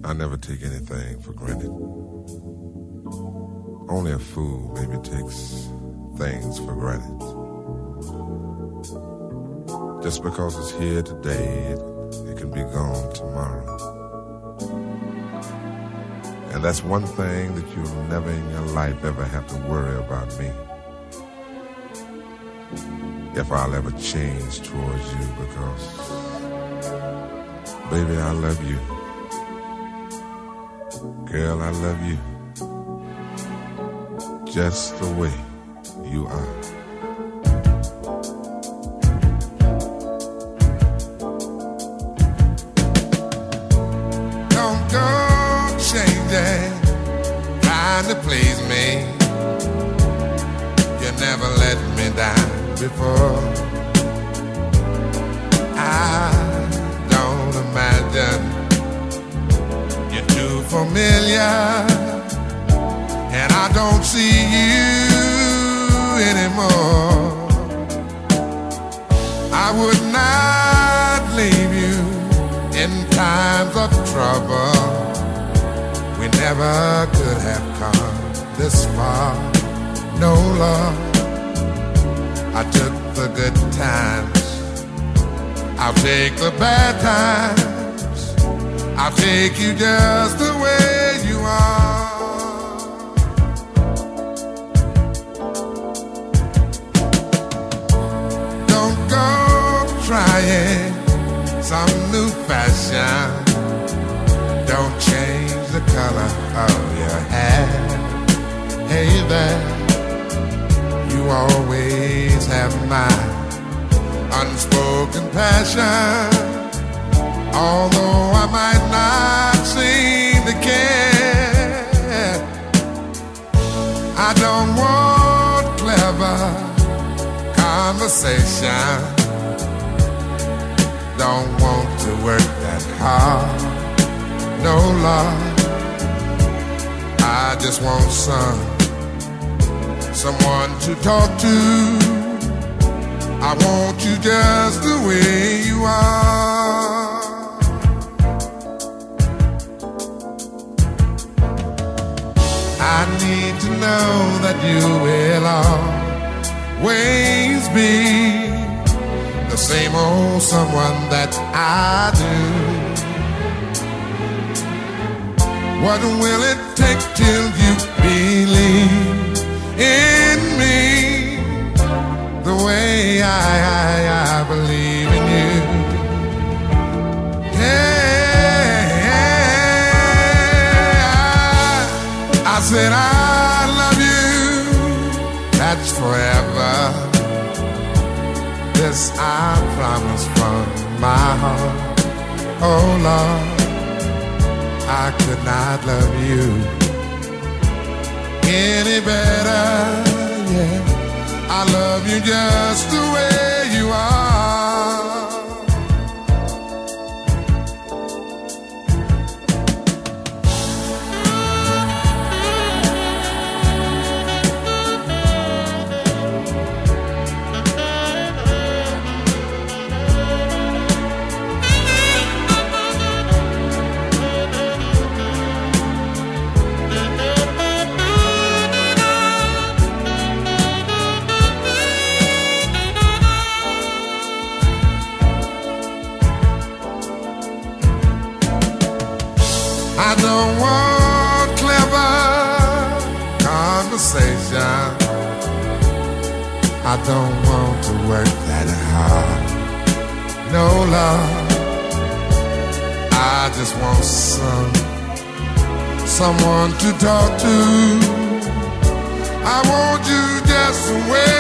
I never take anything for granted. Only a fool maybe takes things for granted. Just because it's here today, it can be gone tomorrow. And that's one thing that you'll never in your life ever have to worry about me. If I'll ever change towards you, because, baby, I love you. Girl, I love you. Just the way you are. Don't go changing, trying to please me. You never let me down before. I don't imagine you're too familiar, and I don't see you anymore. I would not leave you in times of trouble. We never could have come this far. No, love, I took the good times, I'll take the bad times, I'll take you just the way you are. Don't go trying some new fashion. Don't change the color of your hair. Hey there, you always have my unspoken passion. Although I might not seem to care, I don't want clever conversation. Don't want to work that hard. No, love, I just want someone to talk to. I want you just the way you are. I need to know that you will always be the same old someone that I do. What will it take till you believe in me the way I believe in you? Yeah, I said I love you, that's forever. This I promise from my heart. Oh Lord, I could not love you any better, yeah. I love you just the way you are. I don't want clever conversation. I don't want to work that hard. No, love, I just want someone to talk to. I want you just the way